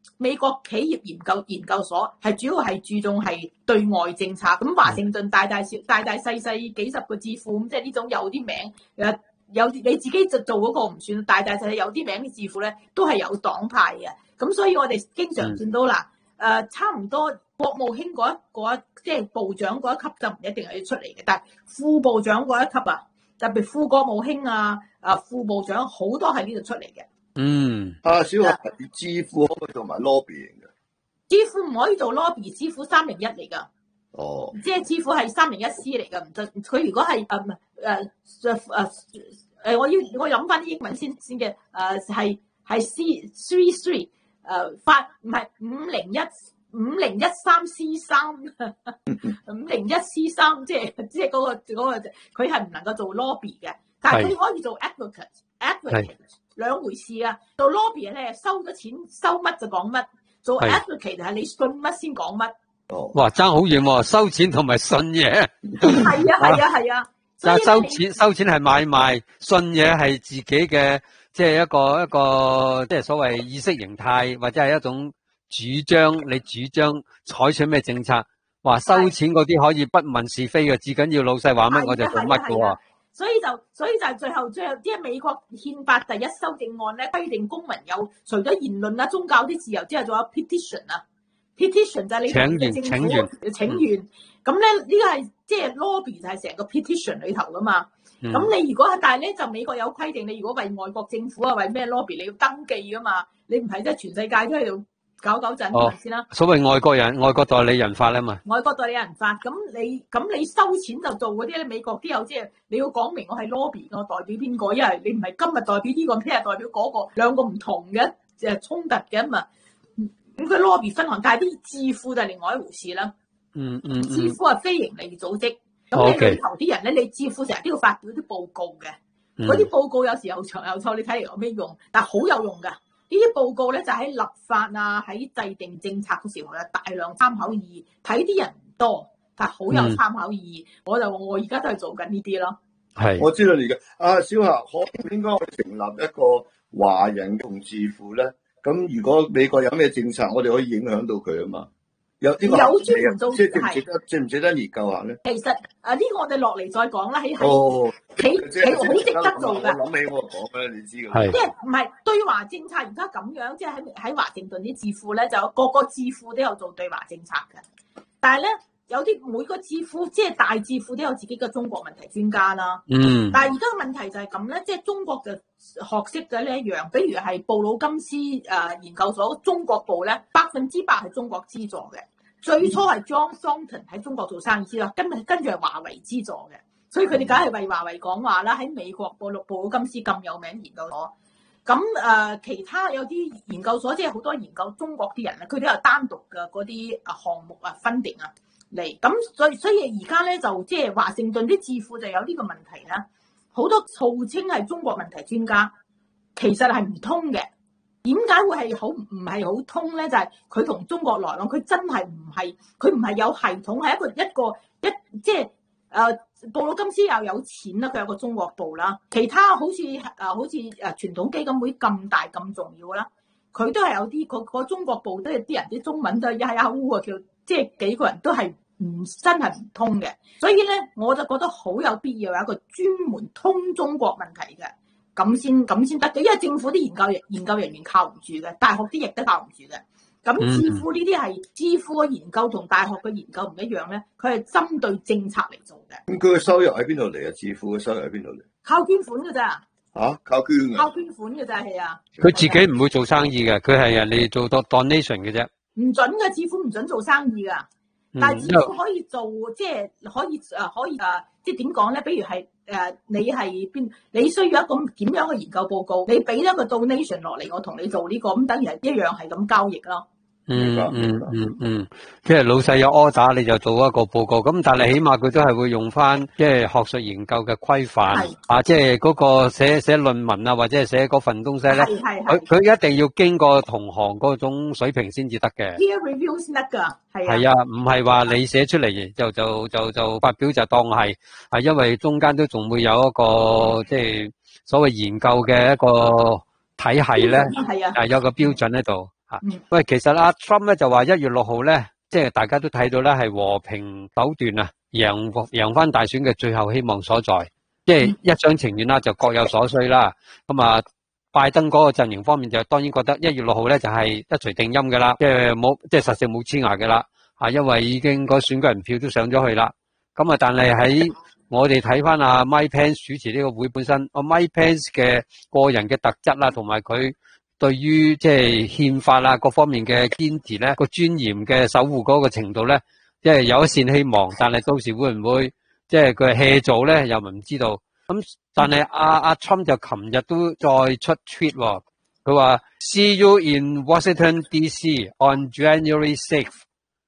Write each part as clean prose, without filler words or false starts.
美國企業研究所係主要係注重係對外政策。咁華盛頓大大細幾十個智庫，咁即係呢種有啲名有你自己就做嗰個唔算，大細有啲名嘅智庫咧都係有黨派嘅。咁所以我哋經常見到啦，差唔多國務卿嗰一即係部長嗰一級就唔一定係要出嚟嘅，但係副部長嗰一級啊，特別副國務卿副部長好多喺呢度出嚟嘅。 小學智庫可唔可以做埋 lobbying 嘅？ 智庫唔可以做 lobby， 智庫301嚟㗎。即係智庫係301C 嚟㗎，唔得。佢如果係我諗翻啲英文先嘅，係 C33 唔係5013C3 5013C3，即係嗰個佢係唔能夠做 lobby 嘅，但係佢可以做 advocate 兩回事啊。做 lobby 咧收咗錢收乜就講乜，做 advocate 係你信乜先講乜。 哇，爭好遠喎！收錢同埋信嘢。 係啊。 但係收錢係買賣，信嘢係自己嘅，即係一個即係所謂意識形態，或者係一種主張。你主張採取咩政策？話收錢嗰啲可以不問是非嘅，至緊要老細話乜我就做乜嘅喎。 所以就係最後即係美國憲法第1修正案咧，規定公民有除咗言論啦、宗教啲自由之外，仲有 petition 啊。petition 就係你同政府請願，咁咧呢個係即係 lobby 就係成個 petition 裏頭噶嘛。咁你如果但係咧就美國有規定，你如果為外國政府啊為咩 lobby 你要登記噶嘛，你唔係即係全世界都喺度搞震先啦。 所謂外國代理人法啊嘛。 外國代理人法，咁你收錢就做嗰啲咧，美國啲有即係你要講明我係 lobby， 我代表邊個，因為你唔係今日代表呢個，聽日代表嗰個，兩個唔同嘅衝突嘅嘛。咁佢 lobby 分行，但係啲智庫就係另外一回事啦。智庫係非營利組織，咁你裏頭啲人咧，你智庫成日都要發表啲報告嘅，嗰啲報告有時有長有錯，你睇嚟有咩用？但係好有用㗎。呢啲報告咧就喺立法啊，喺制定政策嘅時候有大量參考意義。睇啲人唔多，但係好有參考意義。我就話我而家都係做緊呢啲咯。 係，我知道你嘅。小夏，可應該我哋成立一個華人共智庫咧？咁如果美國有咩政策，我哋可以影響到佢啊嘛？有專門做，即係值唔值得研究下咧？其實呢個我哋落嚟再講啦，喺好值得做㗎。 我諗起我講咧，你知㗎。 即係唔係對華政策而家咁樣？即係喺華盛頓啲智庫咧，就有個智庫都有做對華政策嘅，但係咧。有啲每個智庫，即係大智庫都有自己嘅中國問題專家啦。但係而家嘅問題就係咁咧，即係中國嘅學識就呢一樣，比如係布魯金斯研究所中國部咧，100%係中國資助嘅。最初係 John Thornton 喺中國做生意先啦，跟住係華為資助嘅，所以佢哋梗係為華為講話啦。喺美國布魯金斯咁有名研究所，咁其他有啲研究所，即係好多研究中國啲人咧，佢都有單獨嘅嗰啲項目funding 嚟，咁所以而家咧就即係華盛頓啲智庫就有呢個問題啦，好多號稱係中國問題專家，其實係唔通嘅。點解會係唔係好通咧？就係佢同中國來往，佢真係佢唔係有系統，係即係布魯金斯又有錢啦，佢有個中國部啦，其他好似傳統基金會咁大咁重要啦，佢都係有啲個中國部都係啲人啲中文都係呀呀烏啊叫。即係幾個人都係真係唔通嘅，所以咧我就覺得好有必要有一個專門通中國問題嘅，咁先得嘅，因為政府啲研究人員靠唔住嘅，大學啲亦都靠唔住嘅。咁智庫呢啲係智庫嘅研究同大學嘅研究唔一樣咧，佢係針對政策嚟做嘅。咁佢嘅收入喺邊度嚟啊？智庫嘅收入喺邊度嚟？ 靠捐款㗎咋？ 靠捐啊？ 靠捐款㗎咋，係啊。 佢自己唔會做生意嘅，佢係人哋做 donation 嘅啫。 唔准嘅，智庫唔准做生意噶，但係智庫可以做，即係可以即係點講咧？比如係你係邊，你需要一個點樣嘅研究報告，你俾一個 donation 落嚟，我同你做呢個，咁等於係一樣係咁交易咯。即係老細有 order 你就做一個報告，咁但係起碼佢都係會用翻即係學術研究嘅規範即係嗰個寫論文啊，或者係寫嗰份東西咧，佢一定要經過同行嗰種水平先至得嘅。 peer review 先得噶， 係啊，唔係話你寫出嚟就發表就當係因為中間都仲會有一個即係所謂研究嘅一個體系咧，有個標準喺度。 嚇。喂，其實阿 Trump 咧就話1月6號咧，即係大家都睇到咧係和平手段啊，贏翻大選嘅最後希望所在，即係一廂情願啦，就各有所需啦。咁啊，拜登嗰個陣營方面就當然覺得1月6號咧就係一錘定音嘅啦，即係實食冇黐牙嘅啦，因為已經個選舉人票都上咗去啦。咁啊，但係喺我哋睇翻阿 Mike Pence 主持呢個會本身，Mike Pence 嘅個人嘅特質啦，同埋佢對於即係憲法啊各方面嘅堅持咧，個尊嚴嘅守護嗰個程度咧，即係有一線希望。但係到時會唔會即係佢 hea 做咧，又唔知道。咁但係阿 Trump 就琴日都再出 tweet 喎，佢話 See you in Washington DC on January 6th,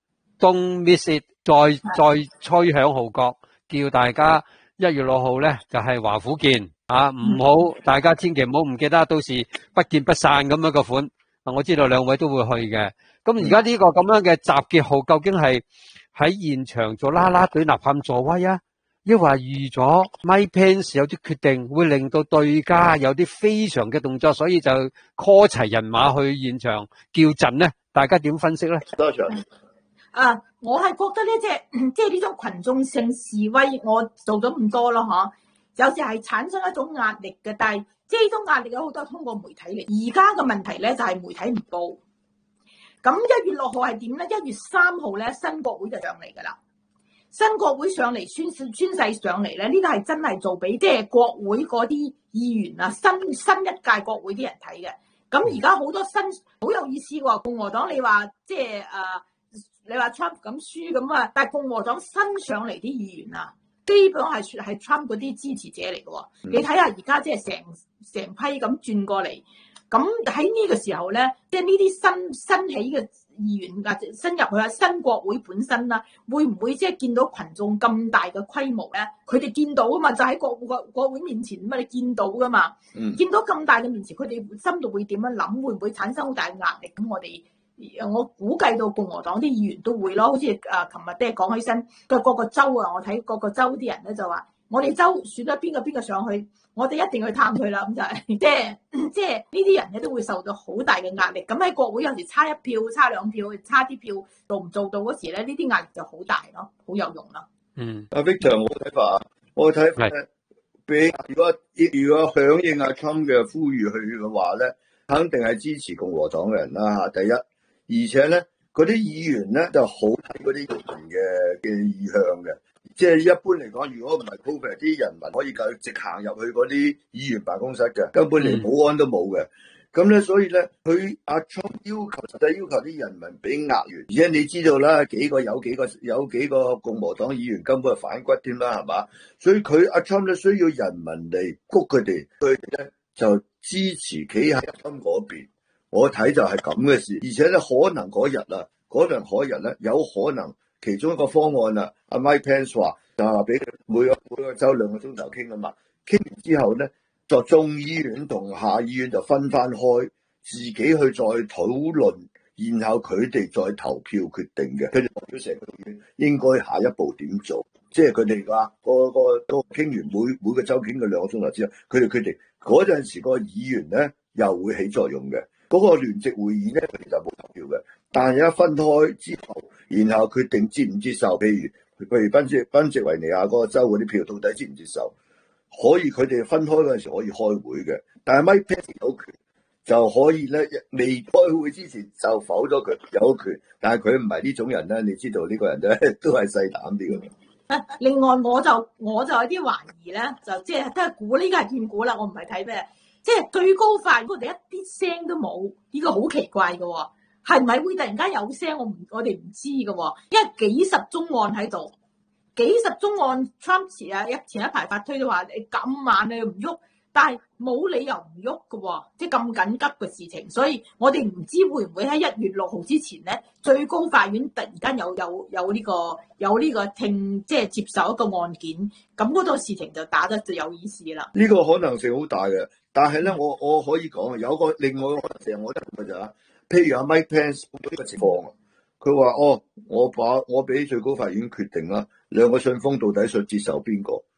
don't miss it。再吹響號角，叫大家1月6號咧就係華府見啊！唔好大家千祈唔好唔記得，到時不見不散咁樣個款。我知道兩位都會去嘅。咁而家呢個咁樣嘅集結號，究竟係喺現場做啦啦隊吶喊助威啊，抑或預咗 Mike Pence 有啲決定會令到對家有啲非常嘅動作，所以就 call 齊人馬去現場叫陣咧？大家點分析咧？ 多謝。 我係覺得呢即係呢種群眾性示威，我做咗咁多咯，有時係產生一種壓力嘅，但係即係呢種壓力有好多通過媒體嚟。而家嘅問題咧就係媒體唔報。咁1月6號係點咧？1月3號咧新國會就上嚟㗎啦。新國會上嚟宣誓上嚟咧，呢個係真係做俾即係國會嗰啲議員啊，新一屆國會啲人睇嘅。咁而家好多好有意思喎，共和黨你話即係你話 Trump 咁輸咁啊，但係共和黨新上嚟啲議員啊，基本係 Trump 嗰啲支持者嚟嘅喎。你睇下而家即係成批咁轉過嚟，咁喺呢個時候咧，即係呢啲新起嘅議員或者新入去啊，新國會本身啦，會唔會即係見到群眾咁大嘅規模咧？佢哋見到啊嘛，就喺國會面前啊嘛，你見到噶嘛？見到咁大嘅面前，佢哋心度會點樣諗？會唔會產生好大嘅壓力？咁我估計到共和黨啲議員都會咯，好似琴日都係講起身嘅各個州啊，我睇各個州啲人咧就話，我哋州選咗邊個上去，我哋一定去探佢啦。咁就係即係呢啲人咧都會受到好大嘅壓力。咁喺國會有時差一票、差兩票、差啲票做唔做到嗰時咧，呢啲壓力就好大咯，好有用咯。 阿 Victor，我睇法咧，如果響應阿 Trump 嘅呼籲去嘅話咧，肯定係支持共和黨嘅人啦嚇。第一。而且咧，嗰啲議員咧就好睇嗰啲人嘅意向嘅，即係一般嚟講，如果唔係 COVID 啲人民可以夠直行入去嗰啲議員辦公室嘅，根本連保安都冇嘅。咁咧，所以咧，佢阿 Trump 實際要求啲人民俾額完，而且你知道啦，有幾個共和黨議員根本係反骨添啦，係嘛？所以佢阿 Trump 咧需要人民嚟谷佢哋，佢咧就支持企喺 Trump 嗰邊。我睇就係咁嘅事，而且咧可能嗰日咧有可能其中一個方案啊，阿 Mike Pence 話就話俾每個州2個鐘頭傾啊嘛，傾完之後咧就眾議院同下議院就分翻開，自己去再討論，然後佢哋再投票決定嘅，佢哋代表成個院應該下一步點做，即係佢哋話個傾完每個州傾嘅2個鐘頭之後，佢哋決定嗰陣時個議員咧又會起作用嘅。嗰個聯席會議咧，佢哋就冇投票嘅。但係一分開之後，然後決定接唔接受，譬如賓夕維尼亞嗰個州嗰啲票，到底接唔接受？可以佢哋分開嗰陣時可以開會嘅。但係 Mike Pence 有權就可以咧，未開會之前就否咗佢有權。但係佢唔係呢種人咧，你知道呢個人咧都係細膽啲嘅。 另外我就有啲懷疑咧，就即係都係估呢個係斷估啦，我唔係睇咩。即係最高法院，我哋一啲聲都冇，呢個好奇怪嘅喎，係咪會突然間有聲？我哋唔知嘅喎，因為幾十宗案喺度，幾十宗案 Trump 前一排發推都話你咁慢你唔喐，但係冇理由唔喐嘅喎，即係咁緊急嘅事情，所以我哋唔知會唔會喺1月6號之前咧，最高法院突然間有呢個即係接受一個案件，咁嗰個事情就打得就有意思啦。 呢個可能性好大嘅。但係咧，我可以講有個另外一個可能性，我覺得就係，譬如阿 Mike Pence 呢個情況，佢話我俾最高法院決定啦，2個信封到底想接受邊個？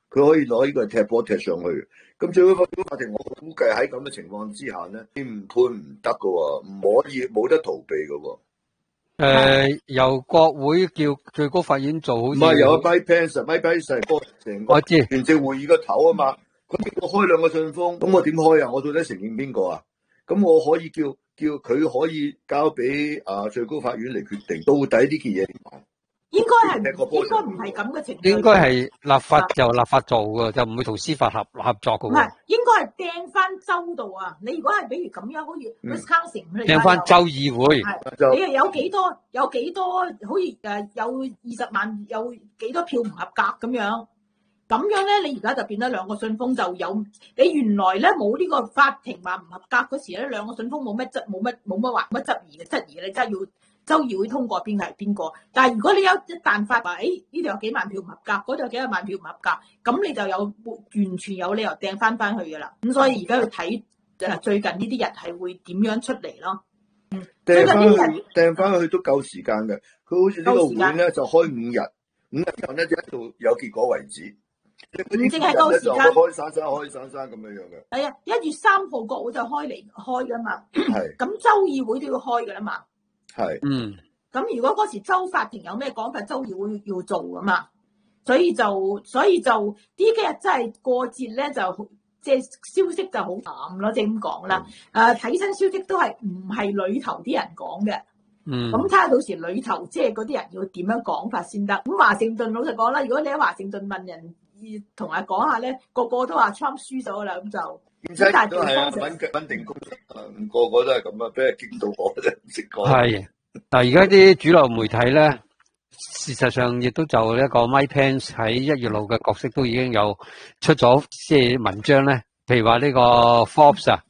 佢可以攞呢個踢波踢上去。咁最高法庭，我估計喺咁嘅情況之下咧，你唔判唔得噶喎，唔可以冇得逃避噶喎。 由國會叫最高法院做好似， 唔係由Mike Pence，Mike Pence 係個成個聯席會議個頭啊嘛。咁我開兩個信封，咁我點開啊？我到底承認邊個啊？咁我可以叫佢可以交俾最高法院嚟決定到底呢件嘢點辦？ 應該唔係咁嘅情況。 應該係立法就立法做嘅，就唔會同司法合作嘅。 唔係，應該係掟翻州度啊！你如果係比如咁樣，好似 Wisconsin 掟翻州議會， 你係有幾多？好似有20萬，有幾多票唔合格咁樣？咁樣咧，你而家就變咗兩個信封就有。你原來咧冇呢個法庭話唔合格嗰時咧，兩個信封冇乜質疑嘅，你真係要州議會通過邊個係邊個。但係如果你有一旦發話，呢度有幾萬票唔合格，嗰度有幾萬票唔合格，咁你就完全有理由掟翻去噶啦。咁所以而家要睇最近呢啲人係會點樣出嚟咯。 掟翻去都夠時間嘅。佢好似呢個會咧就開5日後咧就一路有結果為止。 唔淨係夠時間， 開散咁樣嘅。 係啊，1月3號國會就開噶嘛。係。咁州議會都要開噶啦嘛。 係。 咁如果嗰時州法庭有咩講法，州議會要做噶嘛。所以就呢幾日真係過節咧，就即係消息就好淡咯，即係咁講啦。睇新消息都係唔係裏頭啲人講嘅。咁睇下到時裏頭即係嗰啲人要點樣講法先得。咁華盛頓老實講啦，如果你喺華盛頓問人，同人講下咧，個個都話 Trump 輸咗啦，咁就但係都係穩定工作，個個都係咁啊，俾人激到我真係唔識講。 係，但係而家啲主流媒體咧，事實上亦都就一個 Mike Pence 喺1月6嘅角色都已經有出咗即係文章咧，譬如話呢個 Forbes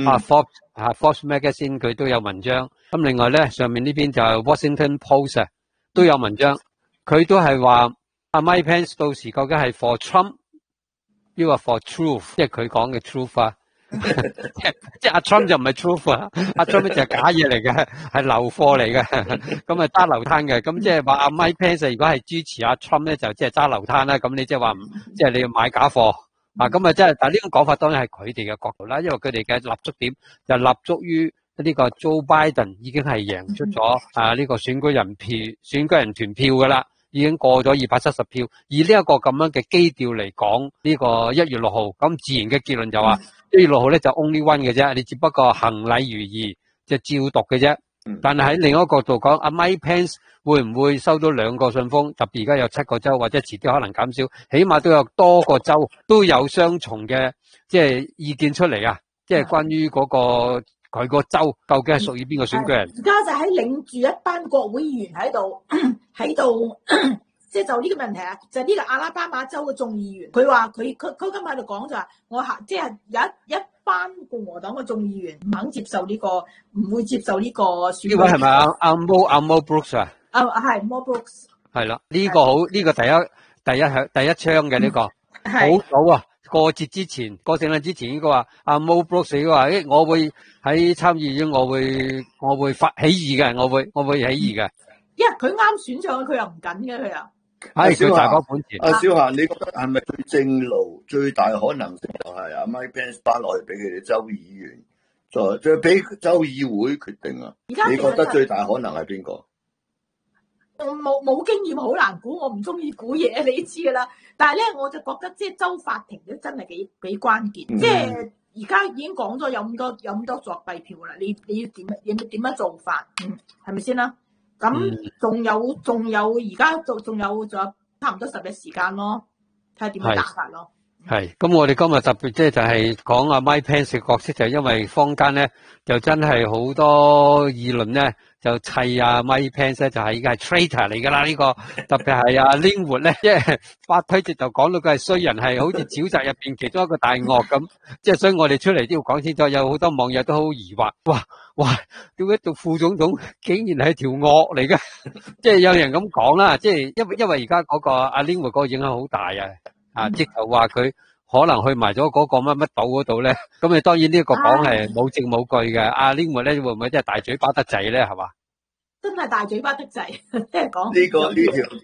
Forbes Magazine 佢都有文章。咁另外咧，上面呢邊就係 Washington Post 都有文章，佢都係話。阿 Mike Pence 到時究竟係 for Trump， 抑或 for truth， 即係佢講嘅 truth 啊，即係阿 Trump 就唔係 truth 啊，阿 Trump 就係假嘢嚟嘅，係流貨嚟嘅，咁啊揸流攤嘅，咁即係話阿 Mike Pence 如果係支持阿 Trump 咧，就即係揸流攤啦，咁你即係話即係你要買假貨啊，咁啊即係，但係呢種講法當然係佢哋嘅角度啦，因為佢哋嘅立足點就立足於呢個 Joe Biden 已經係贏出咗呢個選舉人團票噶啦。已經過咗270票，以呢一個咁樣嘅基調嚟講，呢個1月6號，咁自然嘅結論就話1月6號咧就 only one 嘅啫，你只不過行禮如儀，即係照讀嘅啫。但係喺另一個角度講，阿 Mike Pence 會唔會收到2個信封？特別而家有7個州，或者遲啲可能減少，起碼都有多個州都有雙重嘅即係意見出嚟啊！即係關於嗰個。佢個州究竟係屬於邊個選舉人？ 而家就喺領住一班國會議員喺度，即係就呢個問題啊！就呢個阿拉巴馬州嘅眾議員，佢話佢今日喺度講就話，即係有一班共和黨嘅眾議員唔肯接受呢個，唔會接受呢個選舉。 呢位係咪阿 Mo Brooks 啊？ 係 Mo Brooks。係啦，呢個好，呢個第一槍嘅呢個，好早啊！過節之前，過聖誕之前應該話阿 Mo Brooks 應該話，我會喺參議院，我會發起義嘅，我會起義嘅。 因為佢啱選上，佢又唔緊嘅，佢又。 係佢大把本錢。 阿小霞，你覺得係咪最正路、最大可能性就係阿 Mike Pence 翻落去俾佢哋州議員，再俾州議會決定啊？你覺得最大可能係邊個？ 冇經驗，好難估，我唔中意估嘢，你知噶啦。但係咧，我就覺得即係州法庭都真係幾關鍵。即係而家已經講咗有咁多作弊票啦，你要點樣做法？係咪先啦？咁仲有而家仲有差唔多10日時間咯，睇下點樣打法咯。 係，咁我哋今日特別即係就係講阿 Mike Pence 嘅角色，就係因為坊間咧就真係好多議論咧，就砌阿 Mike Pence 咧就係已經係 traitor 嚟噶啦呢個，特別係阿 Linwood 咧，即係法推直就講到佢係衰人，係好似沼澤入邊其中一個大鱷咁，即係所以我哋出嚟都要講清楚，有好多網友都好疑惑，哇，點解做副總統竟然係條鱷嚟嘅？即係有人咁講啦，即係因為而家嗰個阿 Linwood 嗰個影響好大啊，即係話佢可能去埋咗嗰個乜乜島嗰度咧，咁你當然呢個講係冇證冇據嘅。阿 Linwood 咧會唔會真係大嘴巴得滯咧？係嘛？ 真係大嘴巴得滯，即係講呢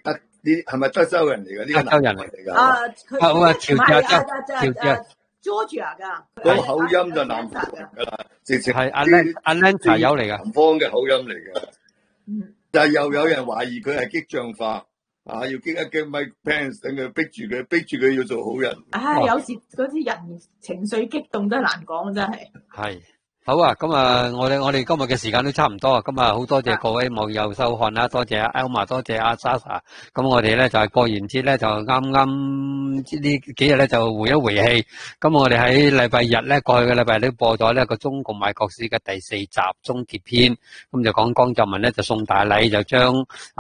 係咪德州人嚟㗎？呢個德州人嚟㗎。 佢好啊，喬治亞州， 喬治亞 Georgia 㗎， 嗰口音就南方㗎啦，直情係 Atlanta 友嚟㗎， 南方嘅口音嚟㗎。 嗯， 但係又有人懷疑佢係激將化，要激一激 Mike Pence，等佢逼住佢要做好人。 有時嗰啲人情緒激動都難講，真係。 係。好啊，咁啊，我哋今日嘅時間都差唔多啊，咁啊好多謝各位網友收看啦，多謝阿 Elma，多謝阿 Sasa，咁我哋咧就係過完節咧就啱啱呢幾日咧就回一回氣，咁我哋喺禮拜日咧過去嘅禮拜都播咗呢個中共賣國史嘅第4集終結篇，咁就講江澤民咧就送大禮，就將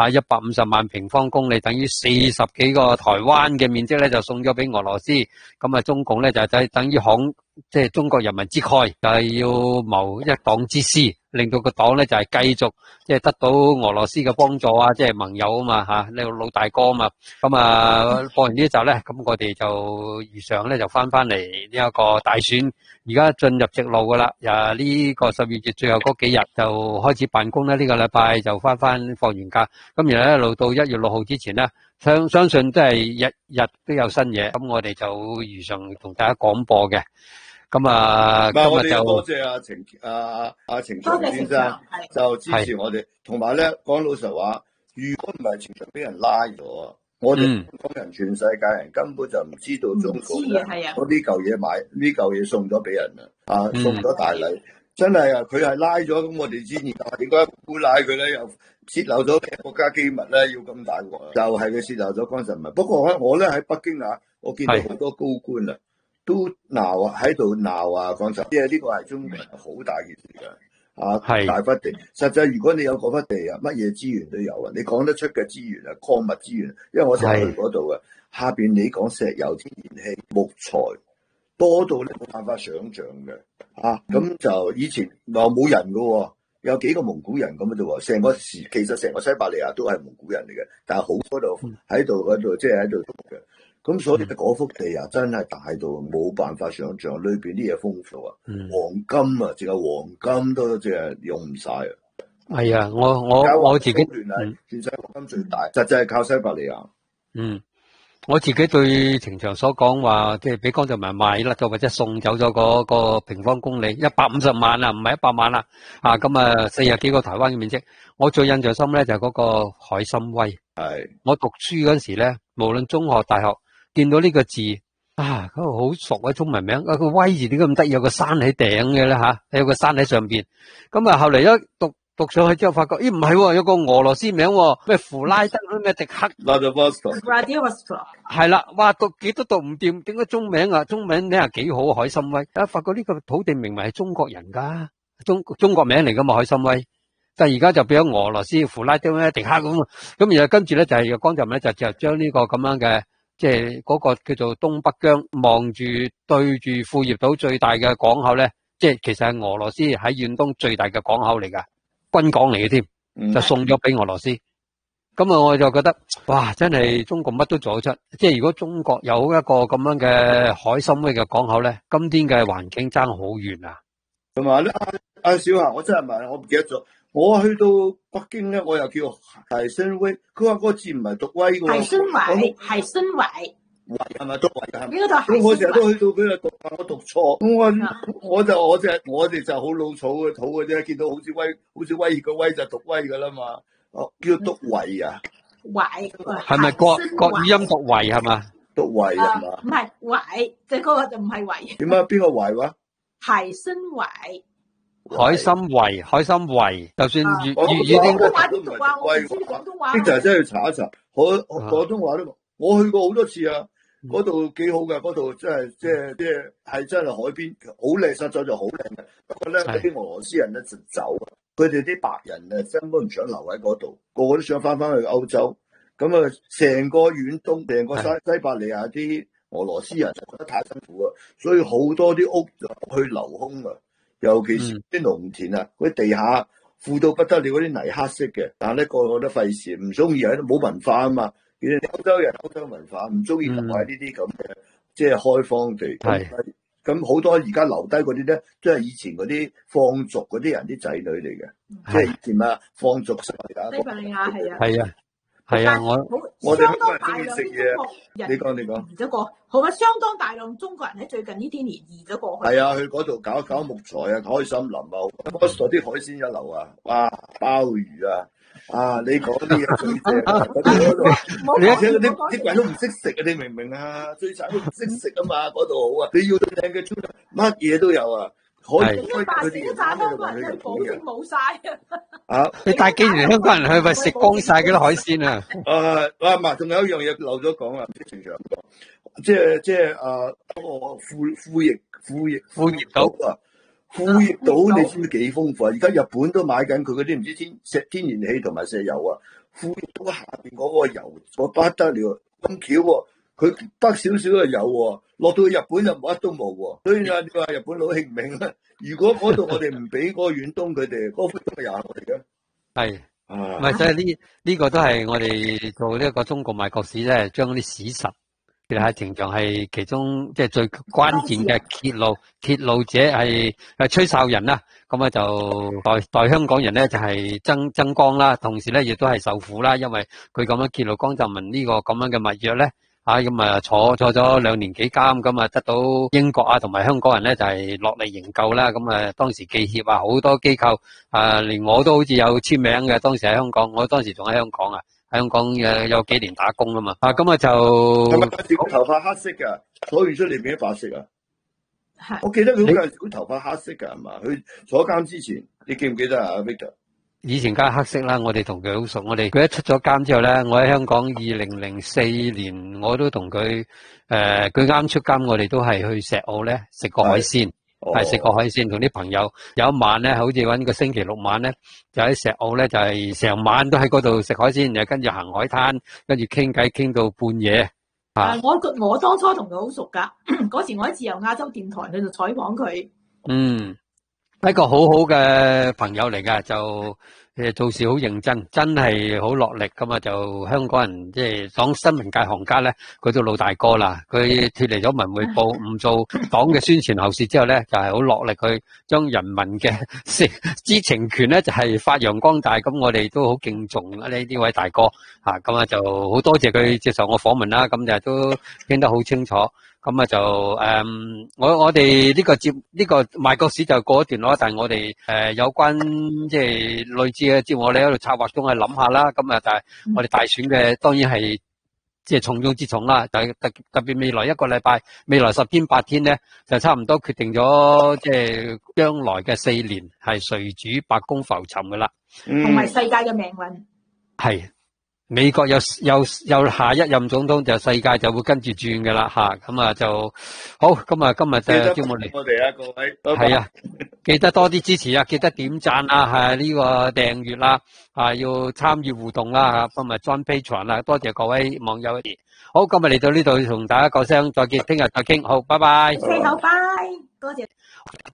150萬平方公里等於40幾個台灣嘅面積咧就送咗俾俄羅斯，咁啊中共咧就等於即係中國人民之慨，就係要謀一黨之私，令到個黨咧就係繼續即係得到俄羅斯嘅幫助啊，即係盟友啊嘛吓，呢個老大哥啊嘛。咁啊播完呢一集咧，咁我哋就如常咧就翻嚟呢一個大選，而家進入直路噶啦。呢個12月最後嗰幾日就開始辦公啦，呢個禮拜就翻放完假，咁然後一路到1月6號之前咧，相信都係日日都有新嘢，咁我哋就如常同大家廣播嘅。咁啊，今日就多謝阿程翔先生就支持我哋，同埋咧講老實話，如果唔係程翔俾人拉咗，我哋香港人全世界人根本就唔知道中國嗰啲舊嘢呢舊嘢送咗俾人啦，送咗大禮，真係啊，佢係拉咗，咁我哋之前點解會拉佢咧？又泄漏咗國家機密咧，要咁大鑊，就係佢泄漏咗江澤民。不過我咧喺北京我見到好多高官都喺度鬧江澤民，即係呢個係中國人好大件事㗎，大忽地。實際如果你有嗰忽地乜嘢資源都有啊，你講得出嘅資源礦物資源，因為我成日去嗰度下邊你講石油、天然氣、木材多到你冇辦法想像嘅，咁就以前冇人㗎，有幾個蒙古人咁喺度喎，其實成個西伯利亞都係蒙古人嚟嘅，但係好多度喺度即係喺度嘅。咁所以嗰幅地真係大到冇辦法想像，裏邊啲嘢豐富黃金淨係黃金都即係用唔晒啊！ 係啊，我自己全世界黃金最大，實際係靠西伯利亞。 我自己對程翔所講話，即係俾江澤民賣甩咗或者送走咗嗰個平方公里150萬啦，唔係100萬啦。咁40幾個台灣嘅面積，我最印象深咧就係嗰個海參崴。 係我讀書嗰陣時咧，無論中學、大學。見到呢個字嗰個好熟嘅中文名，個威字點解咁得意？有個山喺頂嘅咧有個山喺上邊。咁啊，後嚟一讀上去之後，發覺咦唔係，有個俄羅斯名，咩弗拉德咩迪克。係啦，哇讀幾都讀唔掂，點解中名幾好？海參崴發覺呢個土地明明係中國人噶，中國名嚟噶嘛，海參崴。但係而家就變咗俄羅斯弗拉德咩迪克咁然後跟住咧就係江澤民就將呢個咁樣嘅。即係嗰個叫做東北疆，望住對住庫頁島最大嘅港口咧，即係其實係俄羅斯喺遠東最大嘅港口嚟噶，軍港嚟嘅添，就送咗俾俄羅斯。咁我就覺得，哇，真係中國乜都做得出。即係如果中國有一個咁樣嘅海參崴嘅港口咧，今天嘅環境爭好遠啊！ 同埋咧，阿小霞，我真係問，我唔記得咗。我去到北京咧，我又叫海參崴，佢話個字唔係讀威嘅。 海參崴係咪讀威？ 咁我成日都去到俾佢讀，我讀錯。我哋就好老草嘅土嘅啫，見到好似威個威就讀威噶啦嘛。叫讀維啊？ 維係咪國語音讀維係嘛？ 讀維係嘛？ 唔係維，即係嗰個就唔係維。 點啊？邊個維話？ 海參崴。 海參崴，就算粵語應該都唔係讀威。 廣東話。 呢就係真係要查一查。廣東話都我去過好多次啊，嗰度幾好㗎，嗰度真係即係真係海邊好靚，實在就好靚嘅。不過咧，嗰啲俄羅斯人咧就走，佢哋啲白人根本唔想留喺嗰度，個個都想翻去歐洲。咁啊，成個遠東，成個西伯利亞啲俄羅斯人就覺得太辛苦啦，所以好多啲屋就去留空啊。尤其是啲農田啊，嗰啲地下腐到不得了，嗰啲泥黑色嘅，但係咧個個都費事，唔中意喺度，冇文化啊嘛。其實歐洲人歐洲文化唔中意留喺呢啲咁嘅即係開荒地。咁好多而家留低嗰啲咧，都係以前嗰啲放逐嗰啲人啲仔女嚟嘅，即係以前放逐西伯利亞。 係啊。 係啊， 我哋相當大量中國人， 你講移咗過，好啊！相當大量中國人喺最近呢啲年移咗過去。 係啊，去嗰度搞木材啊，開森林啊，嗰度啲海鮮一流啊，哇，鮑魚啊！你講啲嘢最正啊！而且啲鬼都唔識食啊！你明唔明啊？最慘都唔識食啊嘛！嗰度好啊！你要靚嘅超市，乜嘢都有啊！可以開佢哋炸香港人去保證冇晒啊！你帶幾年香港人去咪食光晒嗰啲海鮮啊？ 仲有一樣嘢漏咗講啊！唔知程長講，即係嗰個富裕島啊！富裕島你知唔知幾豐富啊？而家日本都買緊佢嗰啲唔知天然氣同埋石油啊！富裕島下邊嗰個油我不得了，咁巧喎！佢得少少嘅油喎，落到去日本就乜都冇喎。所以你話日本佬興唔興咧？如果嗰度我哋唔俾嗰個遠東佢哋，嗰個都係我哋嘅。 係唔係？所以呢個都係我哋做呢一個中國賣國史咧，將啲史實。其實係程翔係其中即係最關鍵嘅揭露者係吹哨人啦，咁啊就代香港人咧就係爭光啦，同時咧亦都係受苦啦，因為佢咁樣揭露江澤民呢個咁樣嘅密約咧，咁啊坐咗2年幾監，咁啊得到英國啊同埋香港人咧就係落嚟營救啦，咁啊當時記協啊好多機構連我都好似有簽名嘅，當時喺香港，我當時仲喺香港啊。香港有幾年打工啊嘛，咁啊就係咪頭髮黑色噶，坐完出嚟變咗白色啊？我記得佢好似係頭髮黑色噶係嘛？佢坐監之前，你記唔記得啊 Victor？ 以前梗係黑色啦，我哋同佢好熟，佢一出咗監之後咧，我喺香港2004年，我都同佢佢啱出監，我哋都係去石澳咧食過海鮮。係食過海鮮，同啲朋友有一晚咧，好似搵個星期六晚咧，就喺石澳咧，就係成晚都喺嗰度食海鮮，又跟住行海灘，跟住傾偈傾到半夜。 我當初同佢好熟噶，嗰時我喺自由亞洲電台喺度採訪佢。 一個好好嘅朋友嚟噶，就做事好認真，真係好落力咁啊！就香港人即係講新聞界行家咧，佢都老大哥啦。佢脫離咗文匯報，唔做黨嘅宣傳喉舌之後咧，就係好落力去將人民嘅知情權咧，就係發揚光大。咁我哋都好敬重呢位大哥吓，咁啊就好多謝佢接受我訪問啦。咁就都傾得好清楚。咁啊就我哋呢個賣國史就過一段落，但係我哋有關即係類似嘅節目，我哋喺度策劃中去諗下啦。咁啊，但係我哋大選嘅當然係即係重中之重啦。特別未來一個禮拜，未來10天8天咧，就差唔多決定咗即係將來嘅4年係誰主白宮浮沉噶啦， 同埋世界嘅命運係。美國有下一任總統，就世界就會跟住轉嘅啦吓，咁啊就好。今日就叫我哋各位係啊，記得多啲支持啊，記得點讚啊，係呢個訂閱啦，要參與互動啦吓，今日 join Patreon 啦，多謝各位網友。好，今日嚟到呢度同大家講聲再見，聽日再傾，好，拜拜。 好，拜，多謝。